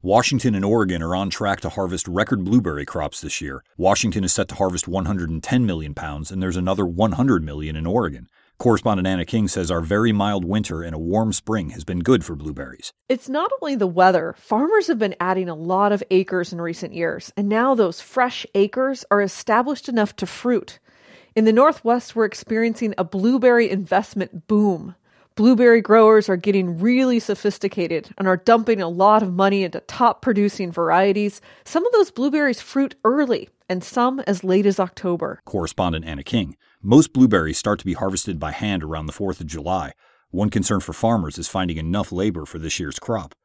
Washington and Oregon are on track to harvest record blueberry crops this year. Washington is set to harvest 110 million pounds, and there's another 100 million in Oregon. Correspondent Anna King says our very mild winter and a warm spring has been good for blueberries. It's not only the weather. Farmers have been adding a lot of acres in recent years, and now those fresh acres are established enough to fruit. In the Northwest, we're experiencing a blueberry investment boom. Blueberry growers are getting really sophisticated and are dumping a lot of money into top-producing varieties. Some of those blueberries fruit early, and some as late as October. Correspondent Anna King. Most blueberries start to be harvested by hand around the 4th of July. One concern for farmers is finding enough labor for this year's crop.